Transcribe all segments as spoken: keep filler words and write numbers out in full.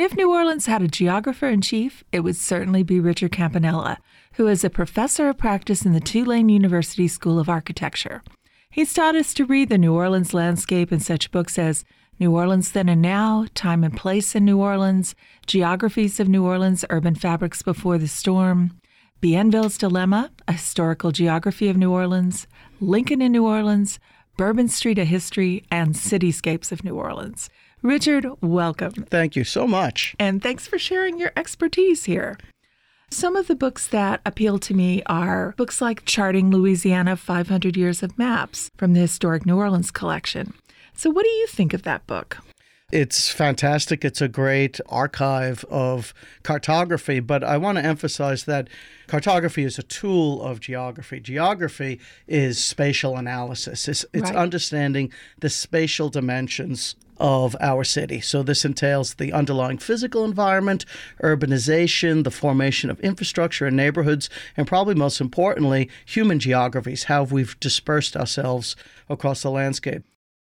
if New Orleans had a geographer-in-chief, it would certainly be Richard Campanella, who is a professor of practice in the Tulane University School of Architecture. He's taught us to read the New Orleans landscape in such books as New Orleans Then and Now, Time and Place in New Orleans, Geographies of New Orleans, Urban Fabrics Before the Storm, Bienville's Dilemma, A Historical Geography of New Orleans, Lincoln in New Orleans, Bourbon Street, A History, and Cityscapes of New Orleans. Richard, welcome. Thank you so much. And thanks for sharing your expertise here. Some of the books that appeal to me are books like Charting Louisiana, five hundred Years of Maps from the Historic New Orleans collection. So what do you think of that book? It's fantastic. It's a great archive of cartography, but I want to emphasize that cartography is a tool of geography. Geography is spatial analysis. It's, it's Right. understanding the spatial dimensions of our city. So this entails the underlying physical environment, urbanization, the formation of infrastructure and neighborhoods, and probably most importantly, human geographies, how we've dispersed ourselves across the landscape.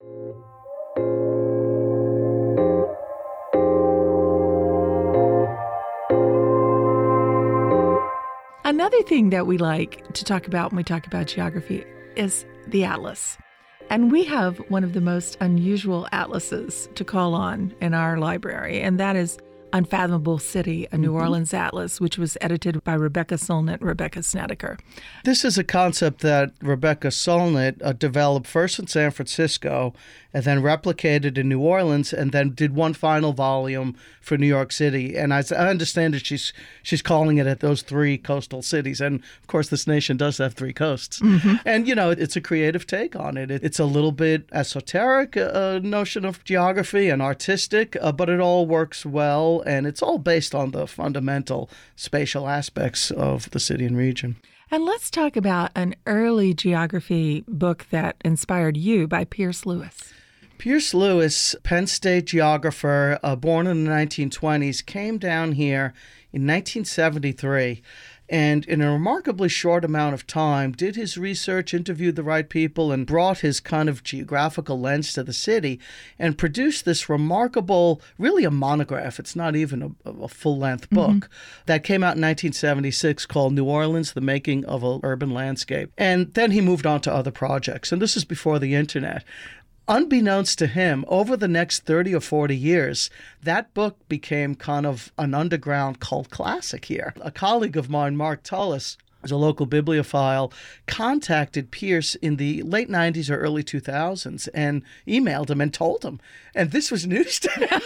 Another thing that we like to talk about when we talk about geography is the atlas. And we have one of the most unusual atlases to call on in our library, and that is Unfathomable City, a New mm-hmm. Orleans Atlas, which was edited by Rebecca Solnit and Rebecca Snedeker. This is a concept that Rebecca Solnit uh, developed first in San Francisco and then replicated in New Orleans and then did one final volume for New York City. And as I understand it, she's she's calling it at those three coastal cities. And, of course, this nation does have three coasts. Mm-hmm. And, you know, it's a creative take on it. It's a little bit esoteric uh, notion of geography and artistic, uh, but it all works well. And it's all based on the fundamental spatial aspects of the city and region. And let's talk about an early geography book that inspired you by Pierce Lewis. Pierce Lewis, Penn State geographer, uh, born in the nineteen twenties, came down here in nineteen seventy-three. And in a remarkably short amount of time, did his research, interviewed the right people, and brought his kind of geographical lens to the city and produced this remarkable, really a monograph. It's not even a, a full-length book mm-hmm. that came out in nineteen seventy-six called New Orleans, The Making of an Urban Landscape. And then he moved on to other projects. And this is before the internet. Unbeknownst to him, over the next thirty or forty years, that book became kind of an underground cult classic here. A colleague of mine, Mark Tullis, who's a local bibliophile, contacted Pierce in the late nineties or early two thousands and emailed him and told him. And this was news to him.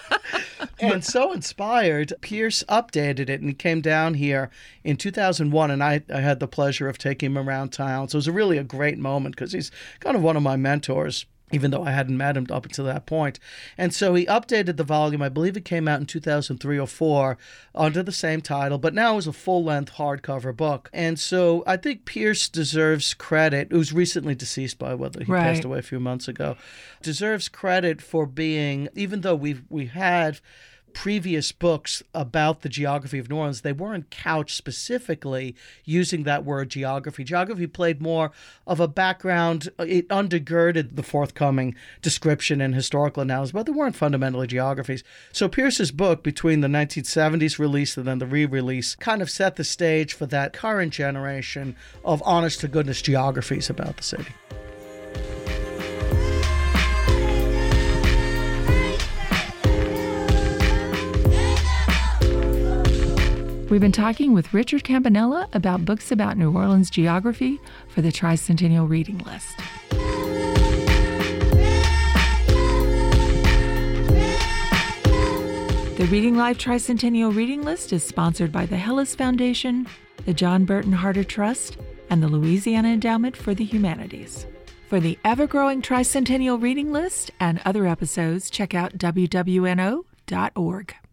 And so inspired, Pierce updated it, and he came down here in two thousand one, and I, I had the pleasure of taking him around town. So it was a really a great moment because he's kind of one of my mentors, even though I hadn't met him up until that point. And so he updated the volume. I believe it came out in two thousand three or four under the same title, but now is a full-length hardcover book. And so I think Pierce deserves credit, who's recently deceased, by the way, he right. passed away a few months ago, deserves credit for being, even though we've, we had previous books about the geography of New Orleans, they weren't couched specifically using that word geography. Geography played more of a background. It undergirded the forthcoming description and historical analysis, but they weren't fundamentally geographies. So Pierce's book, between the nineteen seventies release and then the re-release, kind of set the stage for that current generation of honest-to-goodness geographies about the city. We've been talking with Richard Campanella about books about New Orleans geography for the Tricentennial Reading List. The Reading Life Tricentennial Reading List is sponsored by the Hellas Foundation, the John Burton Harder Trust, and the Louisiana Endowment for the Humanities. For the ever-growing Tricentennial Reading List and other episodes, check out W W N O dot org.